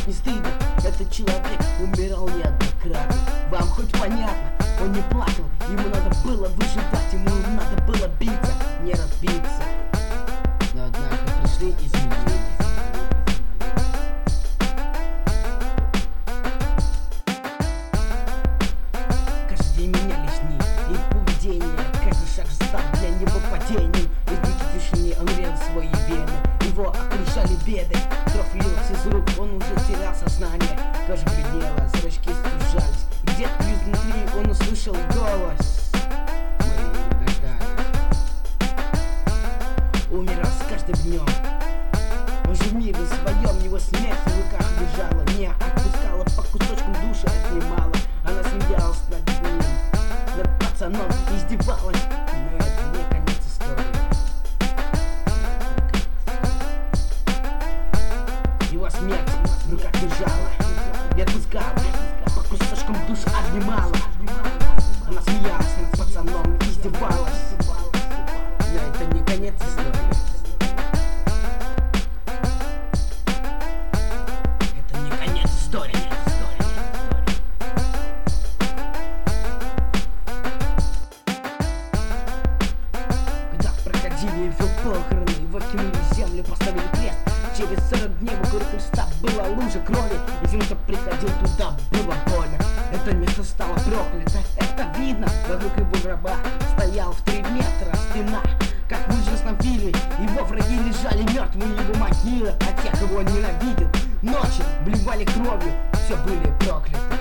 хоть не стыдно? Этот человек умирал неоднократно. Вам хоть понятно? Он не плакал, ему надо было выживать, ему надо было биться, не разбиться. Но однажды пришли изменения. Каждый день менялись дни и поведение. Каждый шаг стал для него падением. Из дикой тишины он рел свои вены. Его окружали беды. Кровь лилась из рук, он уже терял сознание. Кожа бледнела, зрачки сужались. Где-то изнутри он услышал голос. Мы дождались. Умирал с каждым днем. Он же в мире своем, его смерть в руках держала. Не отпускала, по кусочкам души отнимала. Она смеялась над ним, над пацаном, издевалась. Но это не конец истории. Его смерть в руках держала, не отпускала, по кусочкам души обнимала. Она смеялась над пацаном, издевалась. Но это не конец истории. Это не конец истории. Когда проходили его похороны, его кинули в землю, поставили крест. Через 40 дней вокруг креста была лужа крови, и тем, кто приходил туда, было больно. Это место стало проклято, это видно. Вокруг его гроба стоял в 3 метра стена. Как в ужасном фильме, его враги лежали мертвые, его могилы, а тех, кого он ненавидел, ночи блевали кровью, все были прокляты.